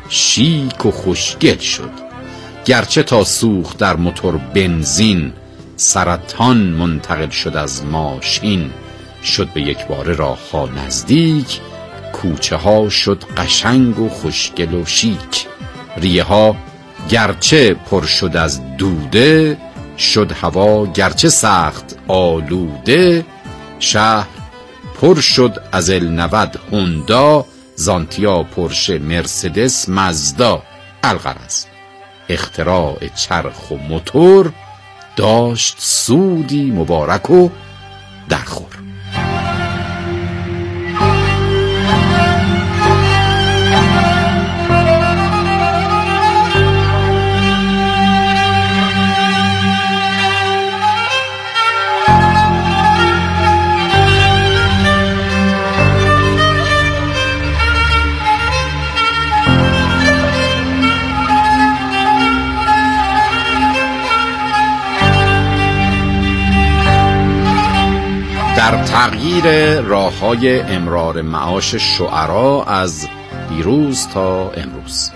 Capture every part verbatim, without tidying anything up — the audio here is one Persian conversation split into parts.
شیک و خوشگل شد. گرچه تا سوخت در موتور بنزین، سرطان منتقل شد از ماشین. شد به یک باره راهها نزدیک، کوچه ها شد قشنگ و خوشگل و شیک. ریه ها گرچه پر شد از دوده، شد هوا گرچه سخت آلوده. شهر پر شد از ال نود هوندا، زانتیا، پورشه، مرسدس، مزدا. الغرض اختراع چرخ و موتور داشت سودی مبارک و درخور. در تغییر راه‌های امرار معاش شعرا از دیروز تا امروز،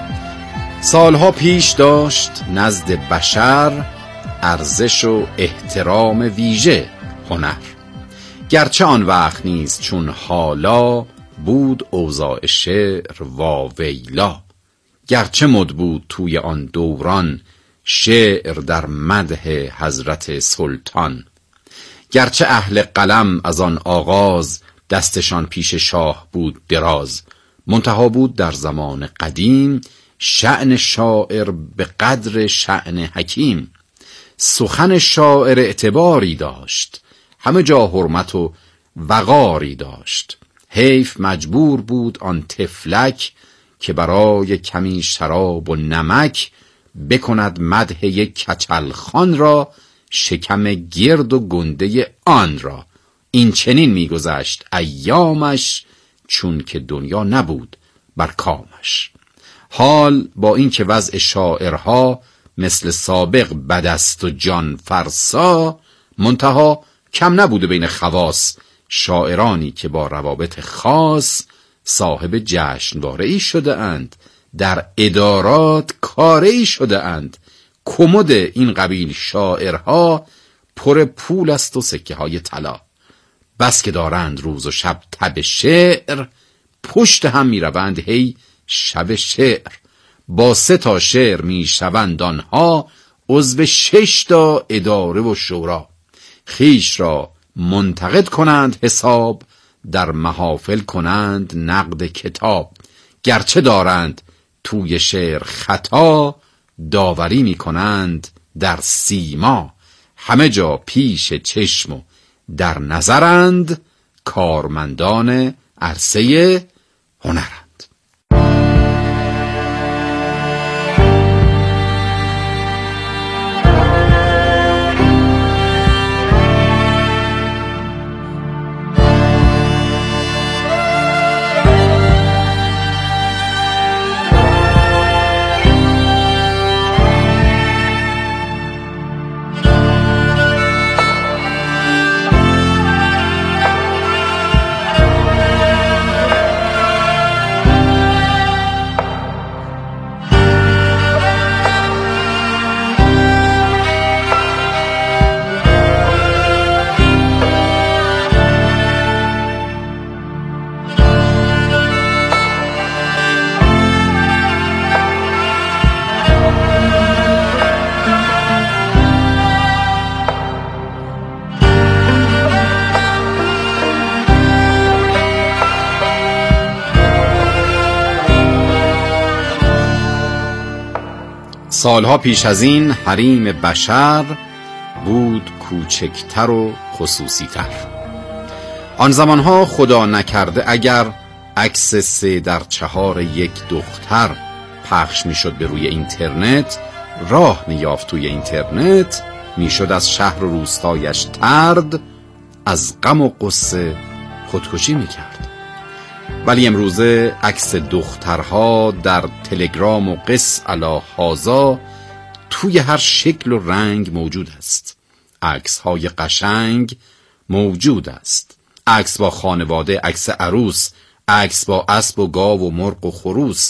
سالها پیش داشت نزد بشر ارزش و احترام ویژه هنر. گرچه آن وقت نیست چون حالا، بود اوضاع شعر واویلا. گرچه مد بود توی آن دوران، شعر در مدح حضرت سلطان. گرچه اهل قلم از آن آغاز، دستشان پیش شاه بود دراز. منتها بود در زمان قدیم، شأن شاعر به قدر شأن حکیم. سخن شاعر اعتباری داشت، همه جا حرمت و وقاری داشت. حیف مجبور بود آن طفلک، که برای کمی شراب و نمک بکند مدح یک کچلخان را، شکم گرد و گنده آن را. این چنین میگذشت ایامش، چون که دنیا نبود بر کامش. حال با این که وضع شاعرها مثل سابق بد است و جان فرسا، منتها کم نبوده بین خواص شاعرانی که با روابط خاص صاحب جشنواره‌ای شده اند، در ادارات کاره‌ای شده اند. کمد این قبیل شاعرها پر پول است و سکه های طلا. بس که دارند روز و شب تب شعر، پشت هم می روند هی شب شعر. با سه تا شعر می شوند آنها عضو شش تا اداره و شورا. خیش را منتقد کنند حساب، در محافل کنند نقد کتاب. گرچه دارند توی شعر خطا، داوری می کنند در سیما. همه جا پیش چشم و در نظرند، کارمندان عرصه هنرند. سالها پیش از این حریم بشر بود کوچکتر و خصوصیتر. آن زمانها خدا نکرده اگر عکس سه در چهار یک دختر پخش میشد به روی اینترنت، راه میافت توی اینترنت، میشد از شهر و روستایش طرد، از غم و غصه خودکشی میکرد. ولی امروزه عکس دخترها در تلگرام و قص علی هذا توی هر شکل و رنگ موجود است. عکس های قشنگ موجود است. عکس با خانواده، عکس عروس، عکس با اسب و گاو و مرغ و خروس،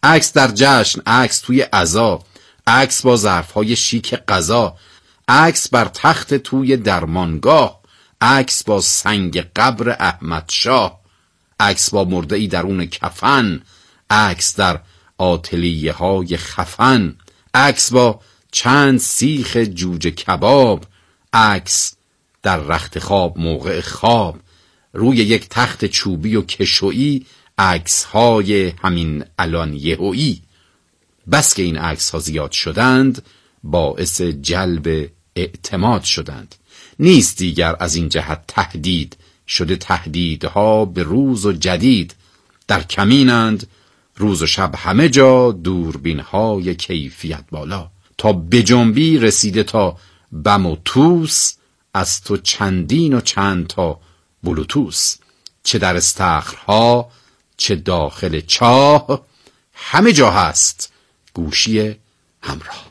عکس در جشن، عکس توی عزا، عکس با ظرفهای شیک غذا، عکس بر تخت توی درمانگاه، عکس با سنگ قبر احمد شاه، عکس با مرده‌ای درون کفن، عکس در آتلیه های خفن، عکس با چند سیخ جوجه کباب، عکس در رخت خواب موقع خواب، روی یک تخت چوبی و کشویی، عکس های همین الان یهویی. بس که این عکس ها زیاد شدند باعث جلب اعتماد شدند. نیست دیگر از این جهت تهدید، شده تهدیدها به روز و جدید. در کمینند روز و شب همه جا دوربین های کیفیت بالا. تا بجنبی رسیده تا بم و توس، از تو چندین و چند تا بلوتوس. چه در استخرها چه داخل چاه، همه جا هست گوشی همراه.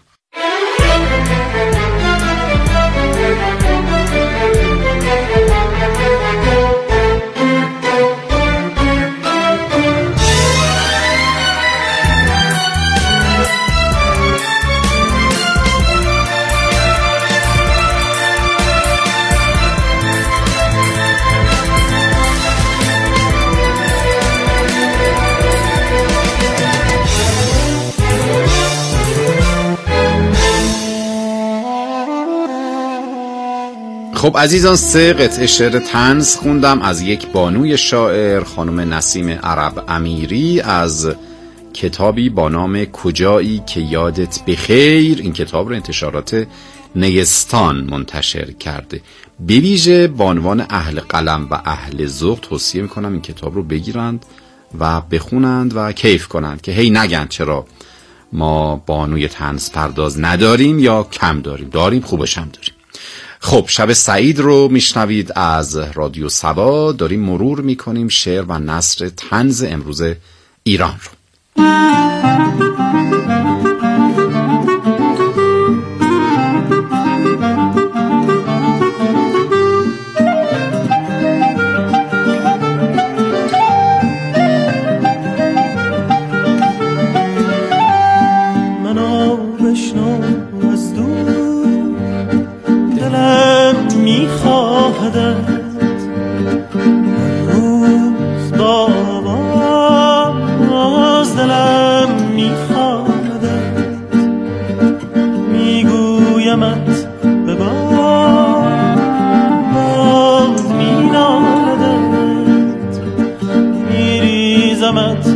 خب عزیزان، سه قطعه شعر طنز خوندم از یک بانوی شاعر، خانم نسیم عرب امیری، از کتابی با نام کجایی که یادت بخیر. این کتاب رو انتشارات نیستان منتشر کرده. به ویژه بانوان اهل قلم و اهل ذوق توصیه میکنم این کتاب رو بگیرند و بخونند و کیف کنند که هی نگن چرا ما بانوی طنز پرداز نداریم یا کم داریم. داریم، خوبش هم داریم. خب شب سعید رو میشنوید از رادیو سبا. داریم مرور میکنیم شعر و نثر طنز امروز ایران رو. منو بشنو از دور، دلم میخواهدت روز با باز، دلم میخواهدت میگویمت به باد، باز مینالدت میریزمت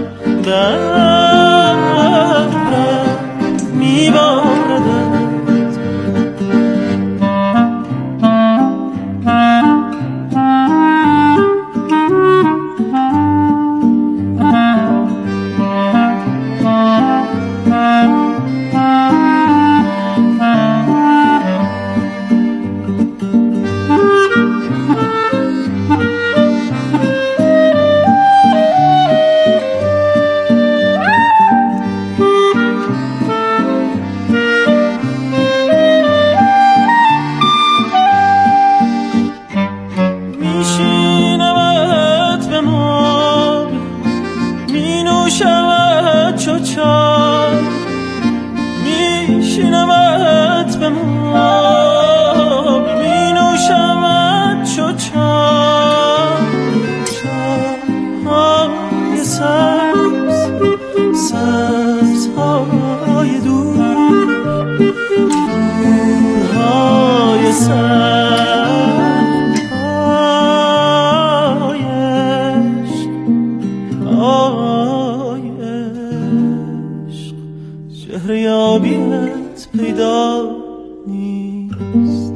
در میباردت. شهریابیت پیدا نیست.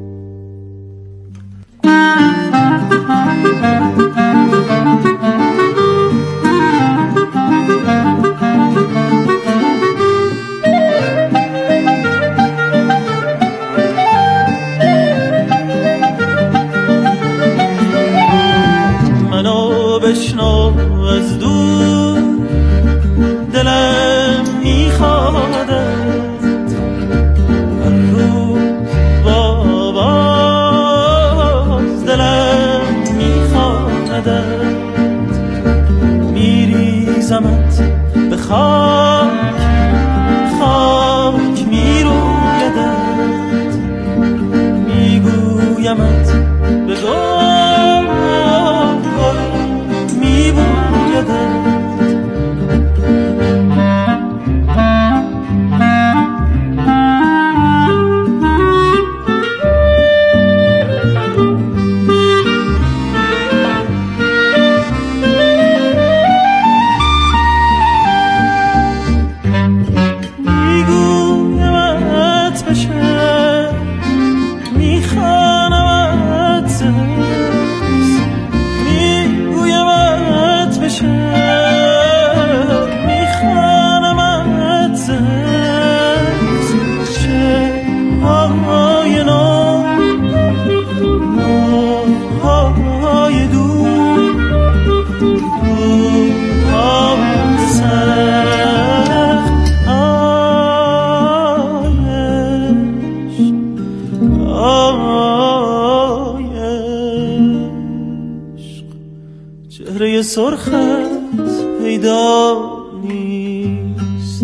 منو بشنو از دور، دلم میخوادت هر روز با باز، دلم میخوادت میریزمت به خواب چرخت پیدا نیست.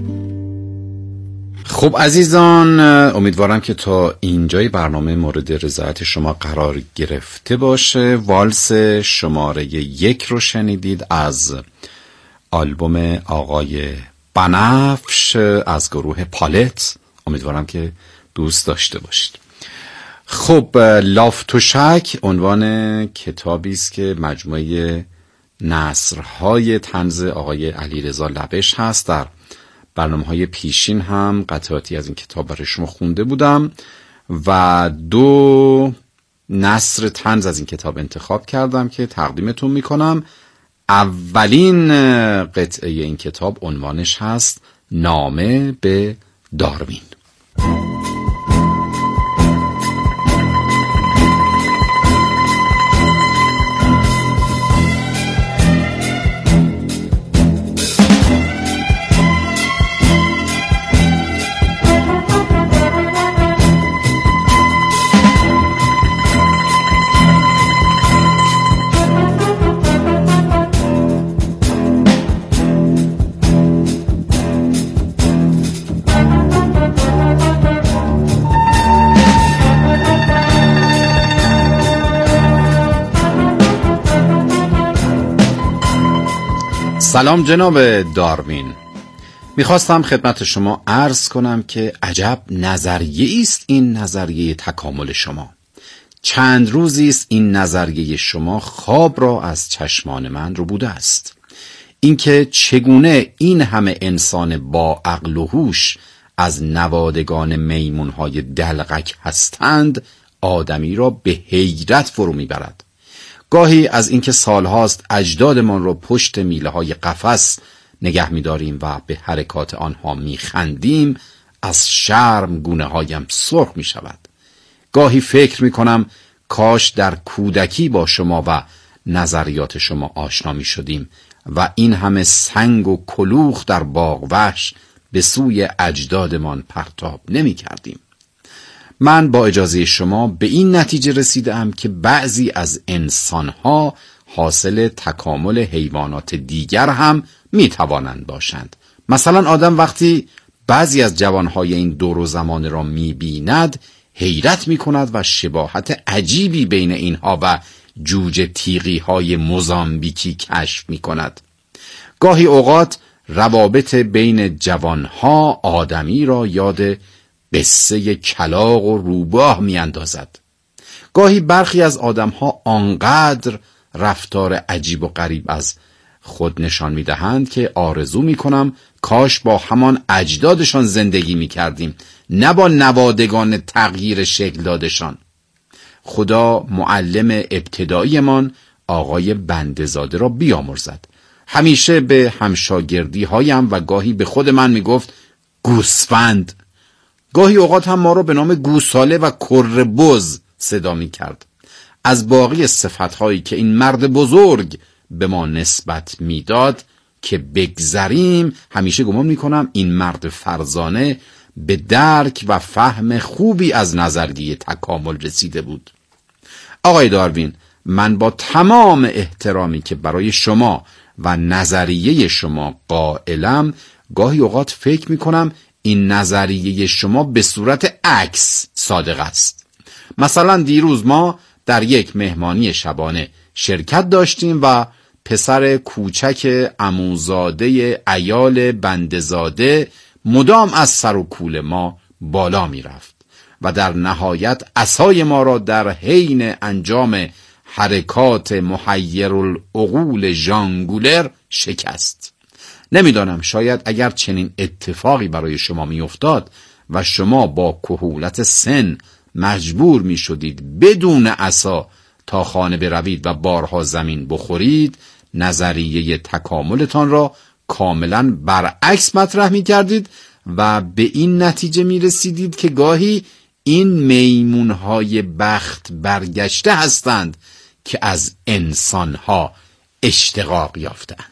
خب عزیزان، امیدوارم که تا اینجای برنامه مورد رضایت شما قرار گرفته باشه. والس شماره یک رو شنیدید از آلبوم آقای بنفش از گروه پالت. امیدوارم که دوست داشته باشید. خب لافتوشک عنوان کتابی است که مجموعه نثرهای طنز آقای علیرضا لبش هست. در برنامه‌های پیشین هم قطعاتی از این کتاب برای شما خونده بودم و دو نثر طنز از این کتاب انتخاب کردم که تقدیمتون میکنم. اولین قطعه این کتاب عنوانش هست نامه به داروین. سلام جناب داروین، میخواستم خدمت شما عرض کنم که عجب نظریه است این نظریه تکامل شما. چند روزی است این نظریه شما خواب را از چشمان من رو بوده است. اینکه چگونه این همه انسان با عقل و هوش از نوادگان میمونهای دلغک هستند آدمی را به حیرت فرو میبرد. گاهی از اینکه سالهاست اجدادمان را پشت میله های قفس نگه می‌داریم و به حرکات آنها می‌خندیم، از شرم گونه هایم سرخ می‌شود. گاهی فکر می‌کنم کاش در کودکی با شما و نظریات شما آشنا می‌شدیم و این همه سنگ و کلوخ در باغ وحش به سوی اجدادمان پرتاب نمی‌کردیم. من با اجازه شما به این نتیجه رسیدم که بعضی از انسانها حاصل تکامل حیوانات دیگر هم میتوانند باشند. مثلا آدم وقتی بعضی از جوانهای این دور و زمان را میبیند حیرت میکند و شباهت عجیبی بین اینها و جوجه تیغی های موزامبیکی کشف میکند. گاهی اوقات روابط بین جوانها آدمی را یاد قصه کلاغ و روباه می اندازد. گاهی برخی از آدمها آنقدر رفتار عجیب و غریب از خود نشان می دهند که آرزو می کنم کاش با همان اجدادشان زندگی می کردیم، نه با نوادگان تغییر شکل دادشان. خدا معلم ابتداییمان آقای بنده‌زاده را بیامرزد. همیشه به همشاگردی هایم و گاهی به خود من می گفت گوسفند. گاهی اوقات هم ما رو به نام گوساله و کربز صدا می کرد. از باقی صفتهایی که این مرد بزرگ به ما نسبت می داد که بگذریم، همیشه گمان می کنم این مرد فرزانه به درک و فهم خوبی از نظریه تکامل رسیده بود. آقای داروین، من با تمام احترامی که برای شما و نظریه شما قائلم، گاهی اوقات فکر می کنم این نظریه شما به صورت عکس صادق است. مثلا دیروز ما در یک مهمانی شبانه شرکت داشتیم و پسر کوچک عموزاده عیال بنده‌زاده مدام از سر و کول ما بالا می رفت و در نهایت عصای ما را در حین انجام حرکات محیرالعقول ژانگولر شکست. نمیدانم، شاید اگر چنین اتفاقی برای شما میافتاد و شما با کهولت سن مجبور می شدید بدون عصا تا خانه بروید و بارها زمین بخورید، نظریه تکاملتان را کاملا برعکس مطرح می کردید و به این نتیجه می رسیدید که گاهی این میمونهای بخت برگشته هستند که از انسانها اشتقاق یافتند.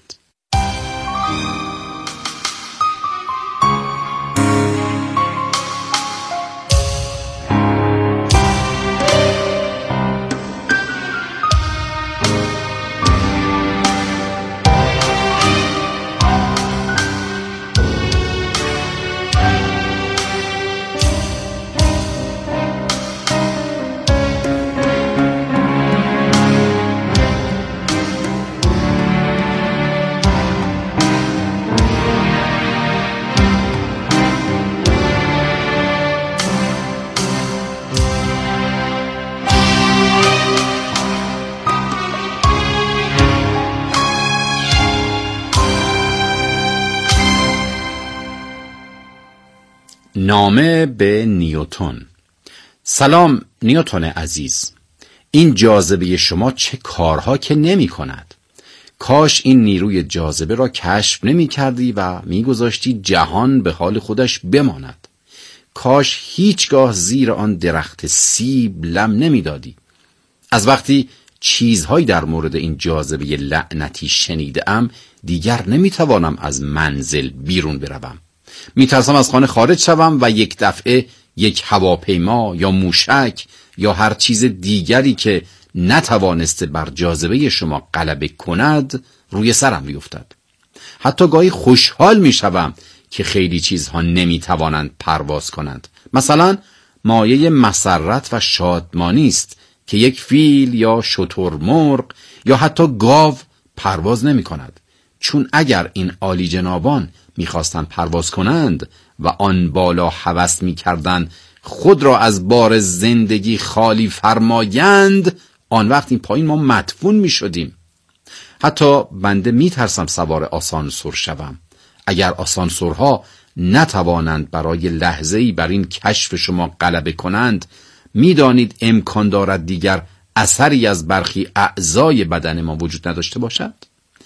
نامه به نیوتن. سلام نیوتن عزیز، این جاذبه شما چه کارها که نمی کند. کاش این نیروی جاذبه را کشف نمی کردی و می گذاشتی جهان به حال خودش بماند. کاش هیچگاه زیر آن درخت سیب لم نمی دادی. از وقتی چیزهایی در مورد این جاذبه لعنتی شنیدم دیگر نمی توانم از منزل بیرون بروم. می ترسم از خانه خارج شوم و یک دفعه یک هواپیما یا موشک یا هر چیز دیگری که نتوانسته بر جاذبه شما غلبه کند روی سرم بیفتد. حتی گاهی خوشحال می شوم که خیلی چیزها نمی توانند پرواز کنند. مثلا مایه مسرت و شادمانی است که یک فیل یا شترمرغ یا حتی گاو پرواز نمی کند. چون اگر این عالی جنابان می خواستند پرواز کنند و آن بالا هوس می کردند خود را از بار زندگی خالی فرمایند، آن وقت این پایین ما مدفون می شدیم. حتی بنده می ترسم سوار آسانسور شوم. اگر آسانسورها نتوانند برای لحظه‌ای بر این کشف شما غلبه کنند، می دانید امکان دارد دیگر اثری از برخی اعضای بدن ما وجود نداشته باشد؟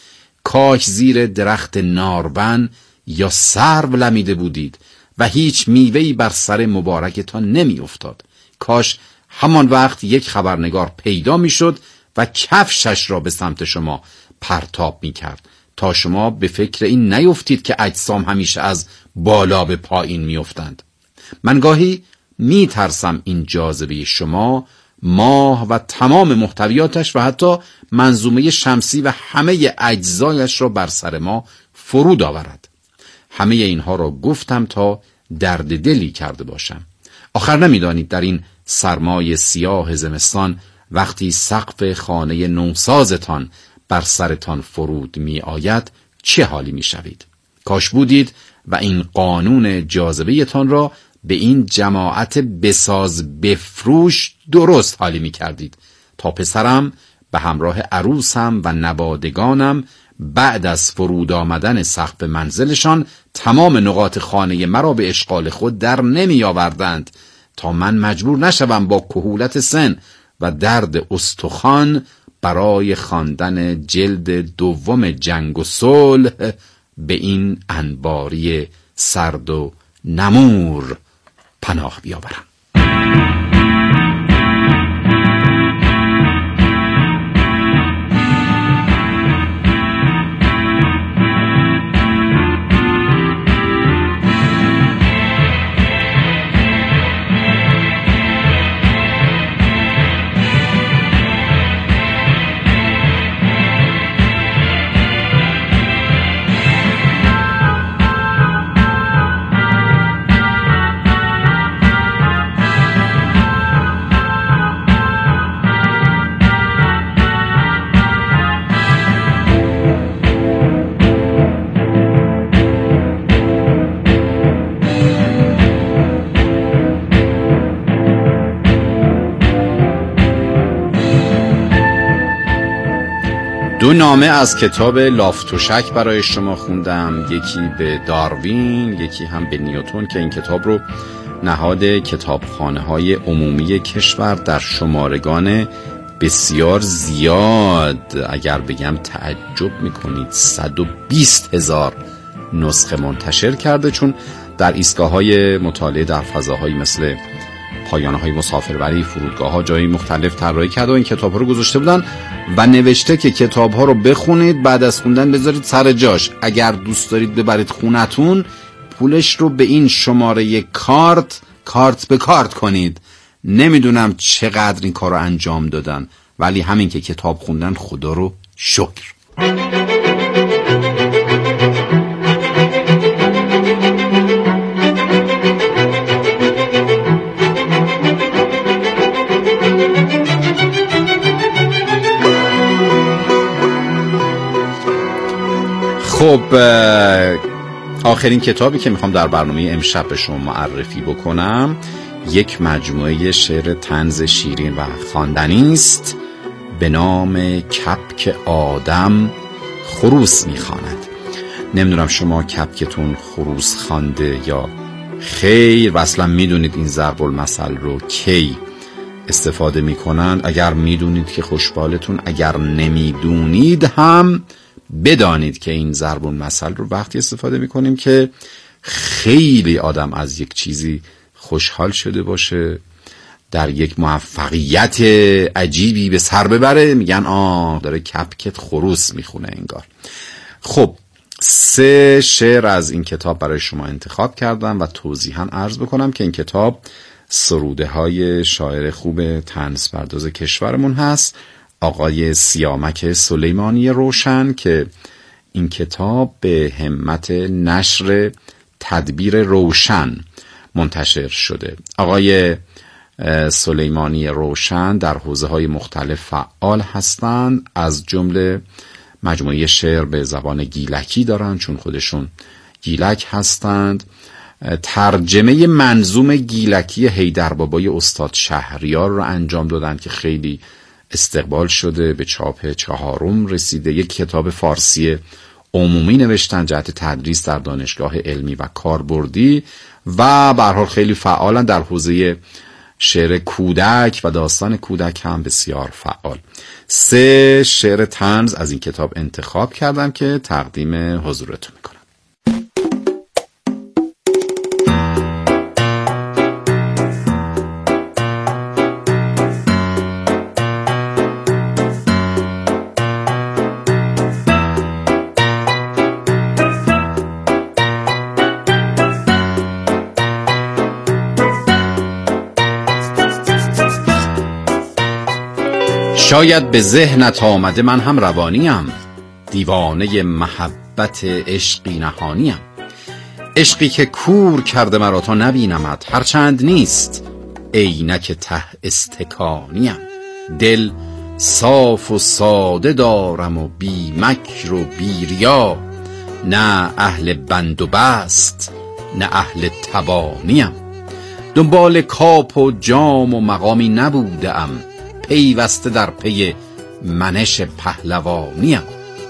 کاش زیر درخت ناربن یا سرو لمیده بودید و هیچ میوه‌ای بر سر مبارکتان نمی افتاد. کاش همان وقت یک خبرنگار پیدا می شد و کفشش را به سمت شما پرتاب می کرد تا شما به فکر این نیفتید که اجسام همیشه از بالا به پایین می افتند. من گاهی می ترسم این جاذبه شما، ماه و تمام محتویاتش و حتی منظومه شمسی و همه اجزایش را بر سر ما فرود آورد. همه اینها را گفتم تا درد دلی کرده باشم. آخر نمیدانید در این سرمای سیاه زمستان وقتی سقف خانه نوسازتان بر سرتان فرود می آید چه حالی می شوید. کاش بودید و این قانون جاذبه تان را به این جماعت بساز بفروش درست حالی می کردید تا پسرم به همراه عروسم و نوادگانم بعد از فرود آمدن سقف منزلشان تمام نقاط خانه مرا به اشغال خود در نمی آوردند تا من مجبور نشوم با کهولت سن و درد استخوان برای خواندن جلد دوم جنگ و صلح به این انباری سرد و نمور پناه بیاورم. دو نامه از کتاب لافتوشک برای شما خوندم، یکی به داروین، یکی هم به نیوتن که این کتاب رو نهاد کتابخانه های عمومی کشور در شمارگان بسیار زیاد، اگر بگم تعجب میکنید، صد و بیست هزار نسخه منتشر کرده، چون در ایستگاه های مطالعه در فضاهایی مثل پایانه های مسافربری، فرودگاه ها، جایی مختلف طراحی کرده و این کتاب ها رو گذاشته بودن و نوشته که کتاب ها رو بخونید، بعد از خوندن بذارید سر جاش. اگر دوست دارید ببرید خونتون، پولش رو به این شماره کارت کارت به کارت کنید. نمیدونم چقدر این کار رو انجام دادن، ولی همین که کتاب خوندن خدا رو شکر. خب آخرین کتابی که میخوام در برنامه امشب به شما معرفی بکنم یک مجموعه شعر طنز شیرین و خواندنی است به نام کپک آدم خروس میخواند. نمیدونم شما کپکتون خروس خوانده یا خیر و اصلا میدونید این ضرب المثل رو کی استفاده میکنن؟ اگر میدونید که خوشبالتون، اگر نمیدونید هم بدانید که این ضرب المثل رو وقتی استفاده میکنیم که خیلی آدم از یک چیزی خوشحال شده باشه، در یک موفقیت عجیبی به سر ببره، میگن آه داره کپکت خروس میخونه انگار. خب سه شعر از این کتاب برای شما انتخاب کردم و توضیحاً عرض بکنم که این کتاب سروده های شاعر خوب طنز پرداز کشورمون هست، آقای سیامک سلیمانی روشن، که این کتاب به همت نشر تدبیر روشن منتشر شده. آقای سلیمانی روشن در حوزه‌های مختلف فعال هستند، از جمله مجموعه شعر به زبان گیلکی دارن چون خودشون گیلک هستند، ترجمه منظوم گیلکی حیدربابای استاد شهریار رو انجام دادن که خیلی استقبال شده، به چاپ چهارم رسیده. یک کتاب فارسی عمومی نوشتن جهت تدریس در دانشگاه علمی و کاربردی و به هر حال خیلی فعالن در حوزه شعر کودک و داستان کودک هم بسیار فعال. سه شعر طنز از این کتاب انتخاب کردم که تقدیم حضورتون میکنم. شاید به ذهنت آمده من هم روانیم، دیوانه محبت عشقی نهانیم. عشقی که کور کرده مرا تا نبینمت، هرچند نیست عینک ته استکانیم. دل صاف و ساده دارم و بی مکر و بی ریا، نه اهل بند و بست نه اهل تبانیم. دنبال کاپ و جام و مقامی نبودم، پیوسته در پی منش پهلوانیم.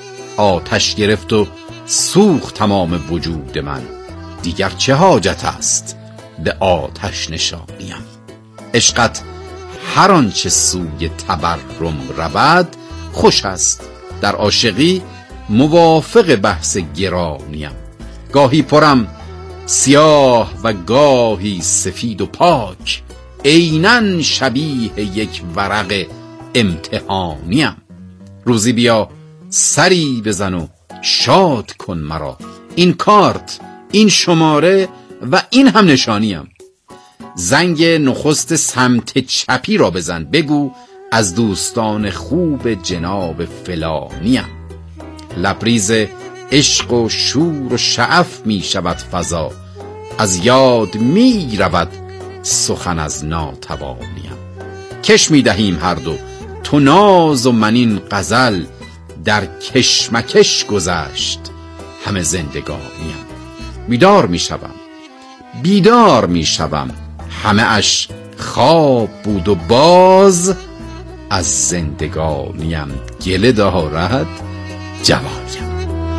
آتش گرفت و سوخت تمام وجود من، دیگر چه حاجت است به آتش نشانیم. عشقت هر آنچه سوی تبرم رود، خوش است در عاشقی موافق بحث گرانیم. گاهی پرم سیاه و گاهی سفید و پاک، عیناً شبیه یک ورق امتحانیم. روزی بیا سری بزن و شاد کن مرا، این کارت، این شماره و این هم نشانیم. زنگ نخست سمت چپی را بزن، بگو از دوستان خوب جناب فلانیم. لبریز عشق و شور و شعف می شود فضا، از یاد می رود سخن از ناتوانیم. کش می دهیم هر دو، تو ناز و من این غزل، در کشمکش گذشت همه زندگانیم. بیدار می شوم بیدار می شوم، همه اش خواب بود و باز از زندگانیم گله دارد جوانیم.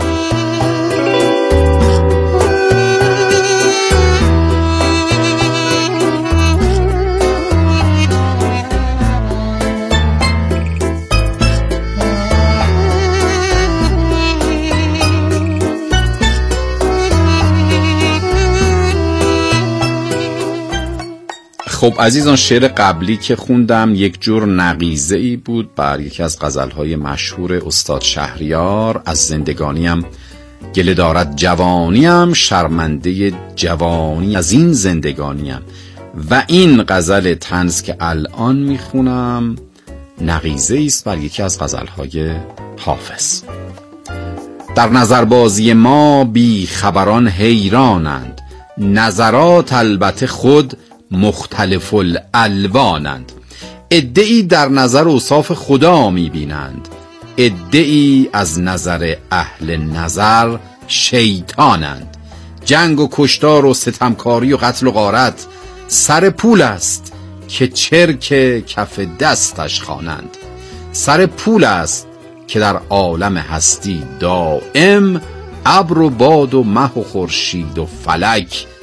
خب عزیزان، شعر قبلی که خوندم یک جور نقیضه ای بود بر یکی از غزلهای مشهور استاد شهریار، از زندگانیم گله دارد جوانیم، شرمنده جوانی از این زندگانیم. و این غزل طنز که الان میخونم نقیضه است بر یکی از غزلهای حافظ. در نظربازی ما بی خبران حیرانند، نظرات البته خود مختلف الالوانند. عده‌ای در نظر اوصاف خدا میبینند، عده‌ای از نظر اهل نظر شیطانند. جنگ و کشتار و ستمکاری و قتل و غارت سر پول است که چرک کف دستش خوانند. سر پول است که در عالم هستی دائم ابر و باد و مه و خورشید و فلک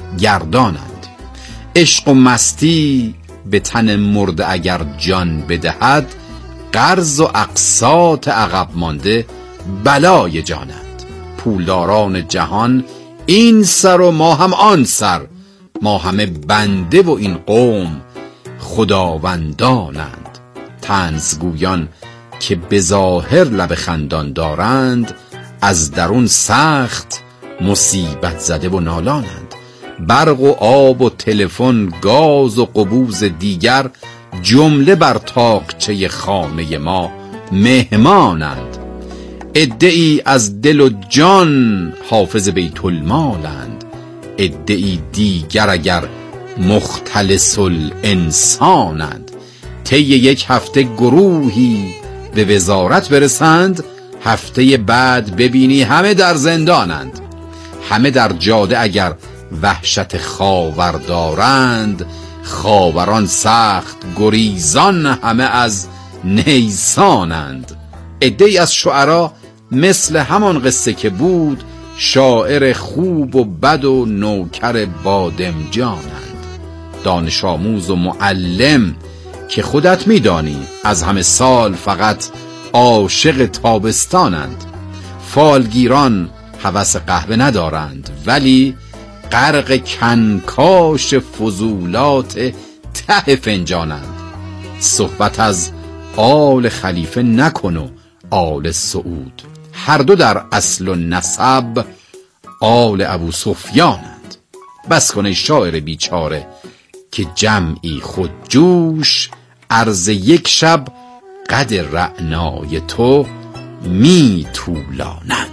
گردانند. عشق و مستی به تن مرده اگر جان بدهد، قرض و اقساط عقب مانده بلای جانند. پولداران جهان این سر و ما هم آن سر، ما همه بنده و این قوم خداوندانند. طنزگویان که به ظاهر لب خندان دارند، از درون سخت مصیبت زده و نالانند. برق و آب و تلفن، گاز و قبوز دیگر، جمله بر طاقچه خانه ما مهمانند. عده‌ای از دل و جان حافظ بیت المالند، عده‌ای دیگر اگر مختلس الانسانند. طی یک هفته گروهی به وزارت برسند، هفته بعد ببینی همه در زندانند. همه در جاده اگر وحشت خاور دارند، خاوران سخت گریزان همه از نیسانند. عده‌ای از شعرا مثل همان قصه که بود، شاعر خوب و بد و نوکر بادمجانند. دانش آموز و معلم که خودت میدانی از همه سال فقط عاشق تابستانند. فالگیران هوس قهوه ندارند، ولی غرق کنکاش فضولات ته فنجانند. صحبت از آل خلیفه نکن و آل سعود، هر دو در اصل و نسب آل ابو سفیانند. بس کن ای شاعر بیچاره که جمعی خودجوش، عرض یک شب قد رعنای تو می طولانند.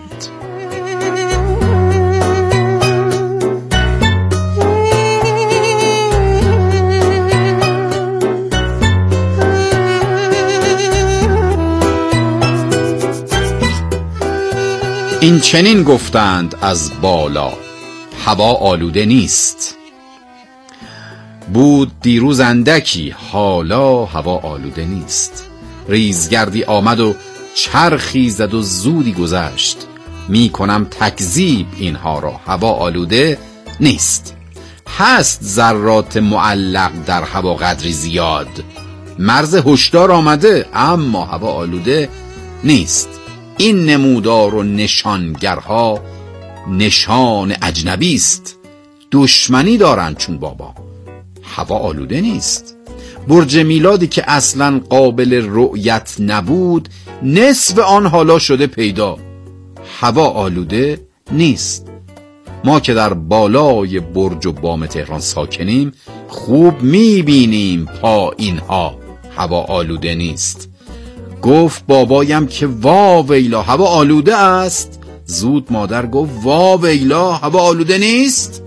این چنین گفتند از بالا، هوا آلوده نیست. بود دیروز اندکی، حالا هوا آلوده نیست. ریزگردی آمد و چرخی زد و زودی گذشت. می کنم تکذیب اینها را، هوا آلوده نیست. هست ذرات معلق در هوا قدری زیاد، مرز هشدار آمده، اما هوا آلوده نیست. این نمودار و نشانگرها نشان اجنبی است، دشمنی دارند چون بابا. هوا آلوده نیست. برج میلادی که اصلا قابل رؤیت نبود، نصف آن حالا شده پیدا. هوا آلوده نیست. ما که در بالای برج و بام تهران ساکنیم، خوب میبینیم پایینها هوا آلوده نیست. گفت بابایم که وا ویلا هوا آلوده است. زود مادر گفت وا ویلا هوا آلوده نیست.